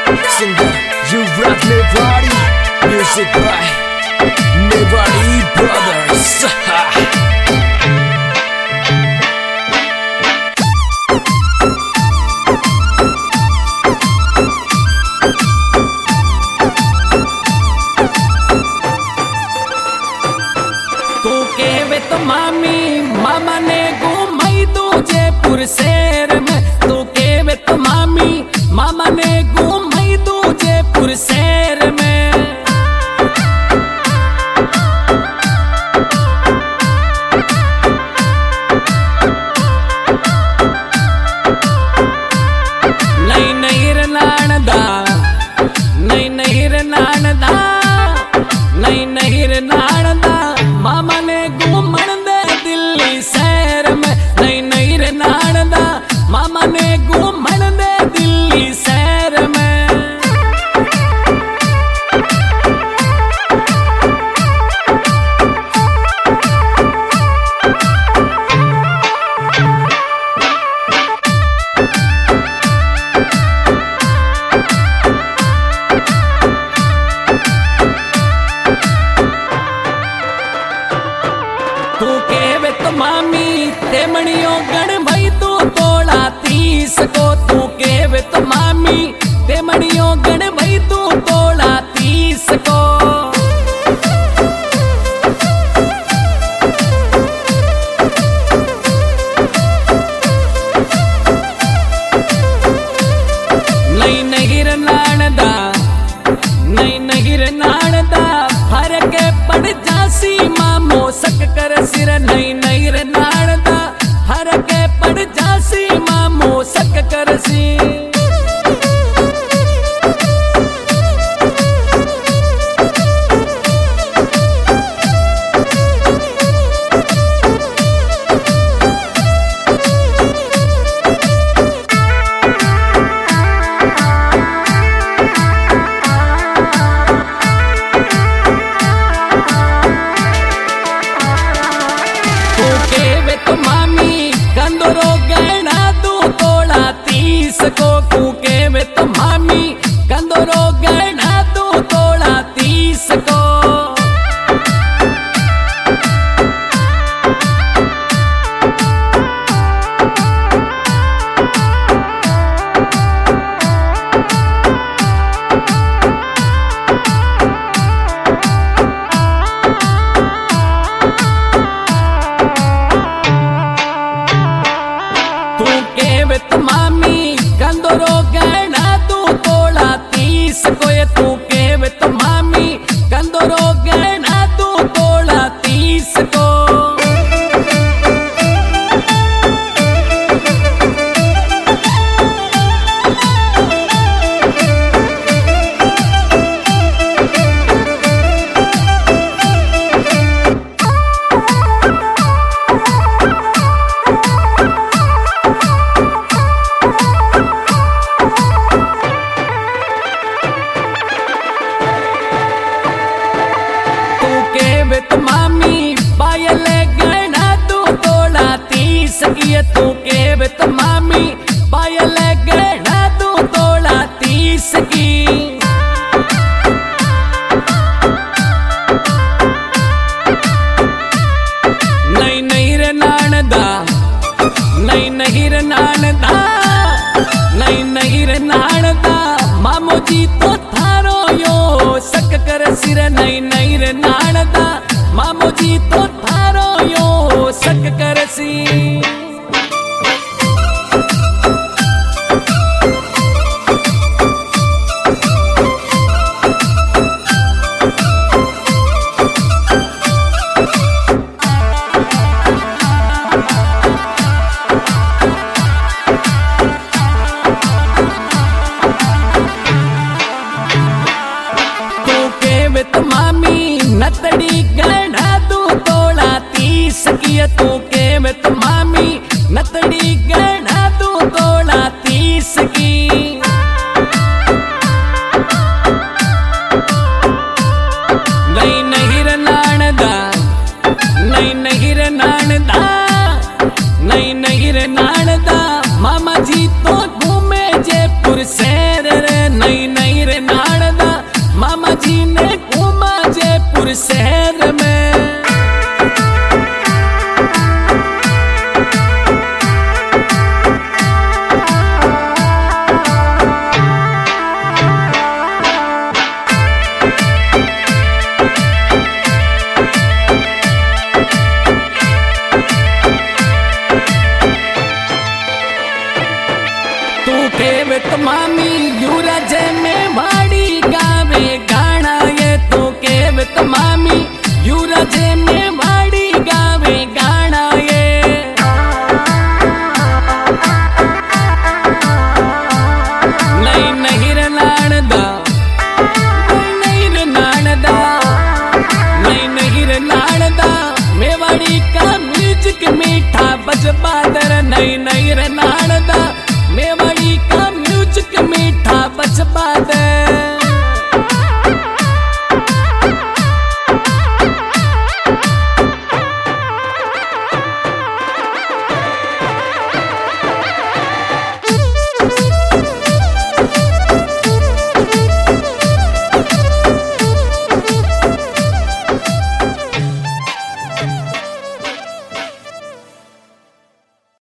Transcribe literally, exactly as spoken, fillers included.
Singer, you rock Mewari. Music by Mewari Brothers. तू केवे तो मामी मामा ने घुमाई तू जयपुर शहर में। तू केवे तो मामी मामा ने घुमाई तू जयपुर शहर में। नहीं नहीं रे नानदा, नहीं नहीं रे नानदा, नहीं नहीं रे नानदा, मामा ने घूमन दे दिल्ली शहर में। नहीं नहीं रे नानदा, मामा ने घूमन दे दिल्ली शहर में। तू केवे तो मामी तेमणियों गण भाई तू तोड़ा तीस को। तू केवे तो मामी तेमणियों गण भाई तू तोड़ा तीस को। नहीं नहीं रे नानदा, नहीं नहीं रे नानदा, फर्क पड़ जासी मामो सक कर सिर। नहीं नहीं रे नानदा, फर्क पड़ जासी मामो सक कर सी। तू केवे तो मामी कंदरो गहना तू तोड़ा तीस को। तू केवे तो मामी कंदरो गहना तू तोड़ा तीस को। तू केवे तो मामी कंदरो गहना तू तोड़ा तीस को। ये तू केवे तो मामी कंदरो गहना तू तोड़ा तीस को। तू केवे तो मामी पायल गहना तू तोड़ा तीस की। ये तू केवे तो मामी पायल गहना तू तोड़ा तीस की। नहीं नहीं रे नानदा, नहीं नहीं रे नानदा, नहीं नहीं रे नानदा, मामो जी तो थारो यो सक कर सिर। नहीं नहीं रे नानदा, मामो जी तो थारो यो सक कर सी। तू केवे तो मामी नतड़ी गहना तू तोड़ा तीस की। तू केवे तो मामी नतड़ी गहना तू तोड़ा तीस की। नहीं नहीं रे नानदा, नहीं नहीं रे नानदा, नहीं नहीं रे नानदा, मामा जी तो घूमे जयपुर शहर रे। नहीं नहीं रे नाड़दा मामा जी ने घूमा जयपुर शहर में। मामी यूरज में भाड़ी गावे गाना ये तो केवत मामी यूरज में भाड़ी गावे गाना ये। नहीं नहीं रे नानदा नहीं रे नानदा नहीं नहीं रे नानदा मेवाड़ी का म्यूजिक मीठा बजबादर नहीं नहीं रे नानदा मेवाड़ी का मीठा बच बादर।